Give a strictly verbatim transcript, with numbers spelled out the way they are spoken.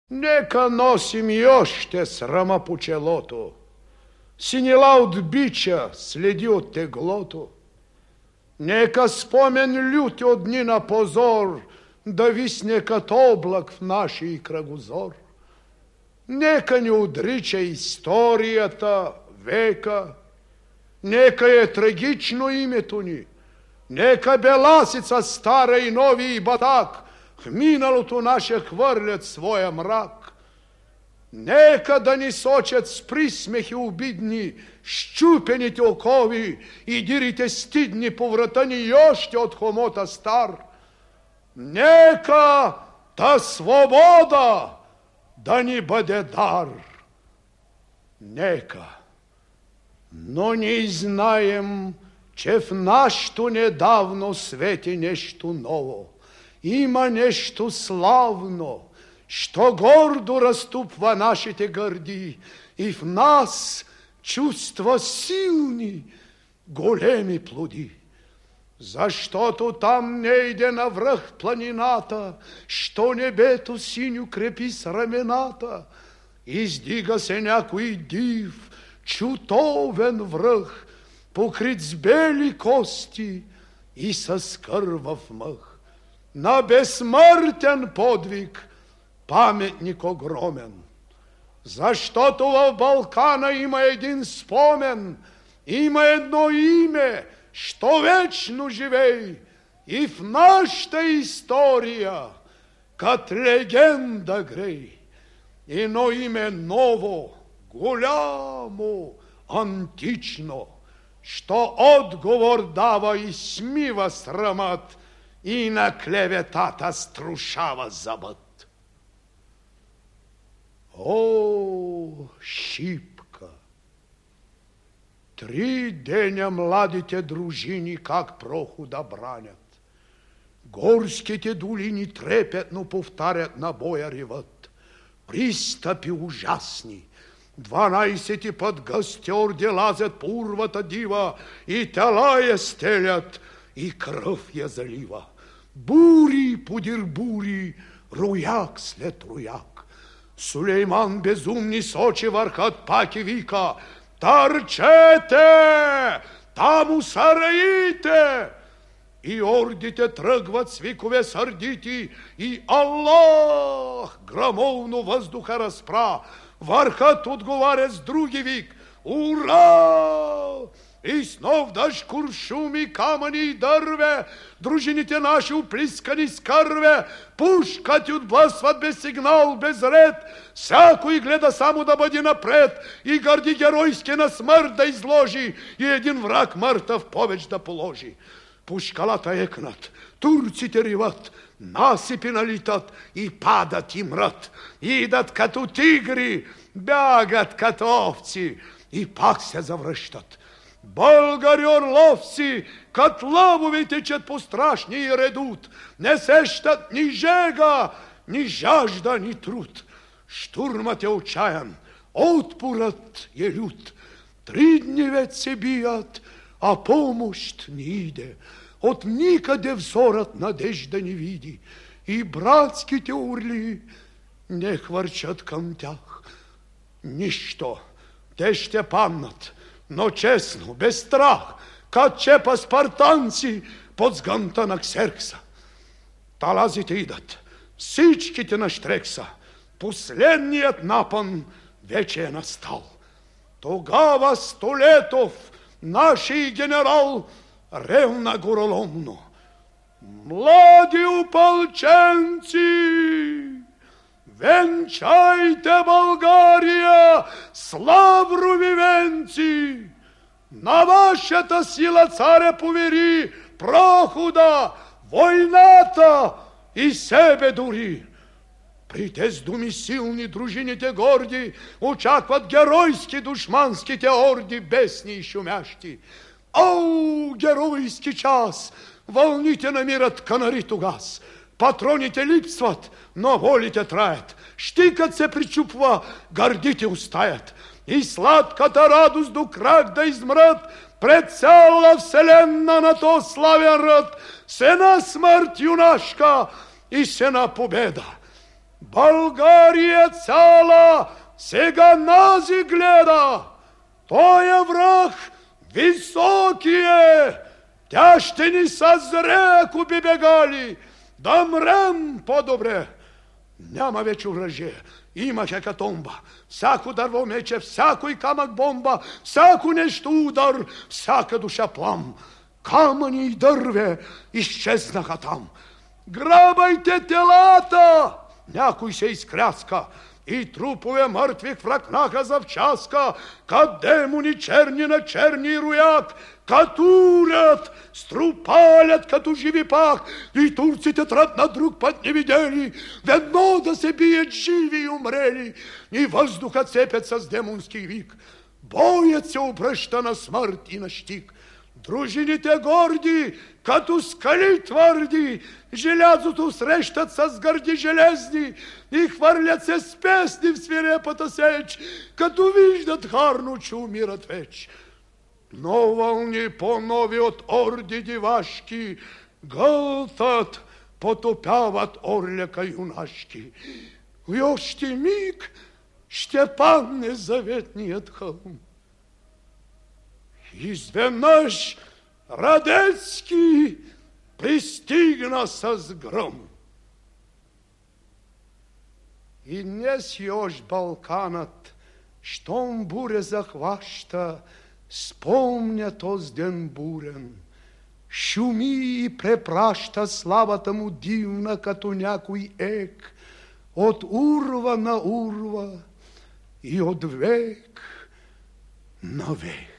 Neka nosim još te srama pučelotu, sinjela od bića sledi od teglotu. Neka spomen ljuti od dni na pozor, da visne kad oblak v naši kraguzor. Neka nju udriče istorijata veka, neka je tragično ime tu nji, neka belasica stara i novi i batak hminalo tu naše hvърлят svoja mrak. Neka da ni sočet prismehi ubidni, ščupeните okovi i dirite stidni povratani još te od homota star. Neka ta svoboda da ni бъде дар. Neka. Но ние знаем, че в нашето недавно свети нещо ново. Има нещо славно, що гордо разтупва нашите гърди и в нас чувства силни, големи плоди. Защото там не иде навръх планината, що небето синьо крепи с рамената. Издига се някой див, чутовен връх, покрит с бели кости и с кървав мъх. На безсмъртен подвиг паметник огромен. Защото в Балкана има един спомен, има едно име, що вечно живей и в нашата история кат легенда грей. Едно име ново, голямо, антично, що отговор дава и смива срамът и на клеветата струшава зъбът. О, Шипка! Три деня младите дружини как прохода бранят. Горските долини трепетно повтарят на боя ревът. Пристъпи ужасни. Дванайсети път гъстьорди лазят по урвата дива и тела я стелят, и кръв я залива. Бури подир бури, рояк след рояк. Сулейман безумни сочи върхът пак и вика: търчете! Там у сараите! И ордите тръгват с викове сърдити и Аллах грамовно въздуха разпра. Върхът отговаря с други вик: ура! И снов дъжд куршуми, камъни и дърве, дружините наши оплискани с кърве, пушкати отблъсват без сигнал, без ред, всякой гледа само да бъде напред и гърди геройски на смърт да изложи и един враг мъртъв повеч да положи. Пушкалата екнат, турците риват, насипи налитат и падат и мрат, идат като тигри, бягат като овци и пак се завръщат. Българи орловци, кат лъвови течат по страшния редут, не сещат ни жега, ни жажда, ни труд. Штурмът е отчаян, отпорът е лют. Три дни веч се бият, а помощ не иде. От никъде взорът надежда не види. И братските орли не хвърчат към тях. Нищо, те ще паднат, но честно, без страх, кат чепа спартанци под сгънта на Ксеркса. Талазите идат, всичките на Штрекса. Последният напън вече е настал. Тогава Столетов, наший генерал, ревна гороломно: млади опълченци, венчайте България с лаврови венци! На вашата сила царя повери прохода, войната и себе дори. При тези думи силни дружините горди очакват геройски душманските орди, бесни и шумящи. О, геройски час! Вълните намират канари тогас. Патроните липсват, но волите траят. Щикът се причупва, гърдите устаят. И сладката радост до крак да измрат пред цяла вселенна на то славен ръд. Сена смърт юнашка и сена победа. България цяла сега нази гледа. Той е враг високие. Тя ще ни съзре, ако би бегали. Да мрем по-добре. Няма вече оръжие. Има хекатомба. Всяко дърво мече, всяко и камък бомба, всяко нещо удар, всяка душа плам. Камъни и дърве изчезнаха там. Грабайте телата! Някой се изкряска и трупове мъртви хвракнаха завчаска, кад демони черни на черни рояк, катурят, струпалят като живи пак, и турците тръпнат друг път не видели, ведно да се бият живи и умрели, и въздухът цепят с демонски вик. Боят се обръща на смърт и на щик. Дружините горди, като скали твърди, желязото срещат с гърди железни и хвърлят се с песни в свирепата сеч, като виждат харно, че умират веч. Но вълни по-нови от орди дивашки гълтат, потопяват орляка юнашки. И още миг ще падне заветният хълм. Изведнъж Радецки пристигна с гръм. И днес još Балканът, щом буря захваща, спомня този ден бурен. Шуми и препраща славата му дивна, като някой ек, от урва на урва и от век на век.